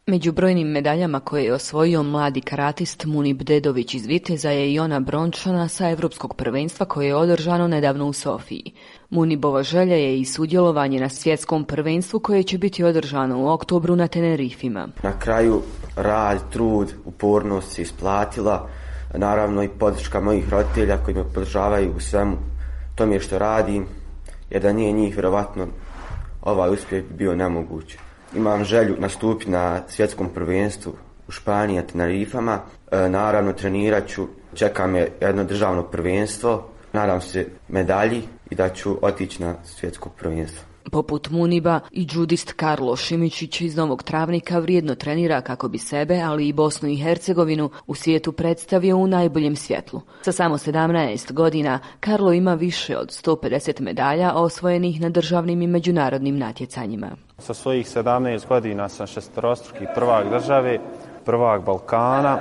Među brojnim medaljama koje je osvojio mladi karatist Munib Dedović iz Viteza je i ona brončana sa Evropskog prvenstva koje je održano nedavno u Sofiji. Munibova želja je i sudjelovanje na svjetskom prvenstvu koje će biti održano u oktobru na Tenerifima. Na kraju rad, trud, upornost se isplatila, naravno i podrška mojih roditelja koji me podržavaju u svemu tome što radim, jer da nije njih vjerovatno ovaj uspjeh bi bio nemoguć. Imam želju nastupiti na svjetskom prvenstvu u Španiji na Tenerifama. Naravno trenirat ću, čeka me jedno državno prvenstvo, nadam se medalji i da ću otići na svjetsko prvenstvo. Poput Muniba i džudist Karlo Šimičić iz Novog Travnika vrijedno trenira kako bi sebe, ali i Bosnu i Hercegovinu u svijetu predstavio u najboljem svjetlu. Sa samo 17 godina Karlo ima više od 150 medalja osvojenih na državnim i međunarodnim natjecanjima. Sa svojih 17 godina sam šesterostruki prvak države, prvak Balkana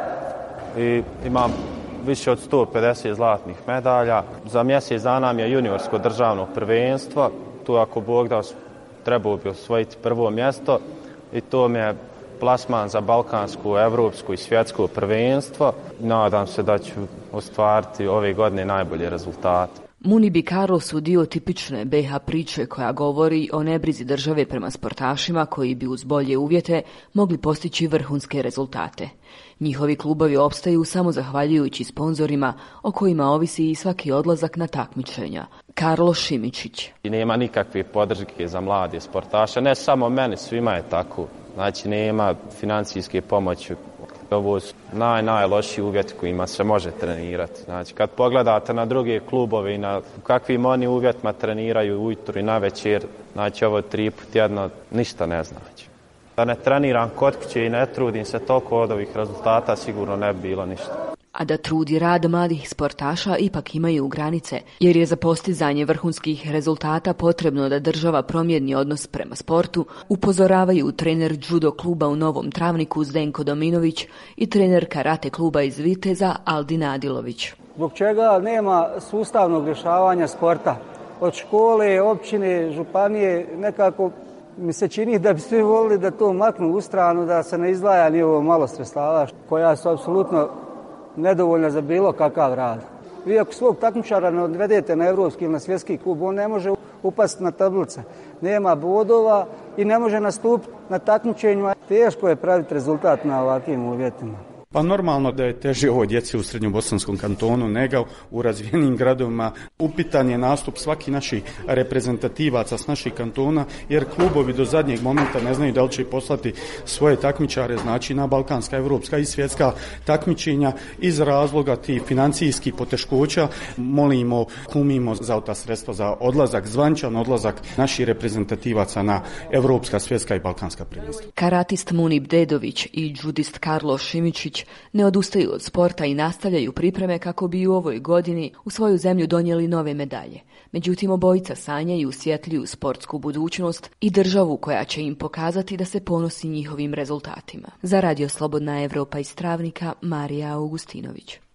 i imam više od 150 zlatnih medalja. Za mjesec dana mi je juniorsko državno prvenstvo. Tu ako Bog da trebao bi osvojiti prvo mjesto i to mi je plasman za balkansko, evropsko i svjetsko prvenstvo. Nadam se da ću ostvariti ove godine najbolje rezultate. Munib i Karlo su dio tipične BiH priče koja govori o nebrizi države prema sportašima koji bi uz bolje uvjete mogli postići vrhunske rezultate. Njihovi klubovi opstaju samo zahvaljujući sponzorima o kojima ovisi i svaki odlazak na takmičenja. Karlo Šimičić. I nema nikakve podrške za mlade sportaše, ne samo meni, svima je tako. Znači nema financijske pomoći. Ovo su najlošiji uvjeti kojima se može trenirati. Znači kad pogledate na druge klubove i na kakvim oni uvjetima treniraju ujutro i navečer, znači ovo 3 puta tjedno ništa ne znači. Da ne treniram kod kuće i ne trudim se toliko od ovih rezultata, sigurno ne bi bilo ništa. A da trud i rad mladih sportaša ipak imaju granice, jer je za postizanje vrhunskih rezultata potrebno da država promijeni odnos prema sportu, upozoravaju trener judo kluba u Novom Travniku Zdenko Dominović i trener karate kluba iz Viteza Aldin Adilović. Zbog čega nema sustavnog rješavanja sporta? Od škole, općine, županije, nekako mi se čini da bi svi volili da to maknu u stranu, da se ne izdvaja ni ovo malo sredstava koja su apsolutno nedovoljna za bilo kakav rad. Vi ako svog takmičara ne odvedete na evropski ili na svjetski klub, on ne može upasti na tablice. Nema bodova i ne može nastupiti na takmičenju. Teško je praviti rezultat na ovakvim uvjetima. Pa normalno da je teže ovoj djeci u Srednjobosanskom kantonu nego u razvijenim gradovima. Upitan je nastup svaki naših reprezentativaca s naših kantona, jer klubovi do zadnjeg momenta ne znaju da li će poslati svoje takmičare, znači na balkanska, evropska i svjetska takmičenja. Iz razloga tih financijskih poteškoća molimo, kumimo za ta sredstva za odlazak, zvančan odlazak naših reprezentativaca na evropska, svjetska i balkanska prvenstva. Karatist Munib Dedović i džudist Karlo Šimičić ne odustaju od sporta i nastavljaju pripreme kako bi u ovoj godini u svoju zemlju donijeli nove medalje. Međutim, obojica sanjaju svjetliju sportsku budućnost i državu koja će im pokazati da se ponosi njihovim rezultatima. Za Radio Slobodna Evropa iz Travnika, Marija Augustinović.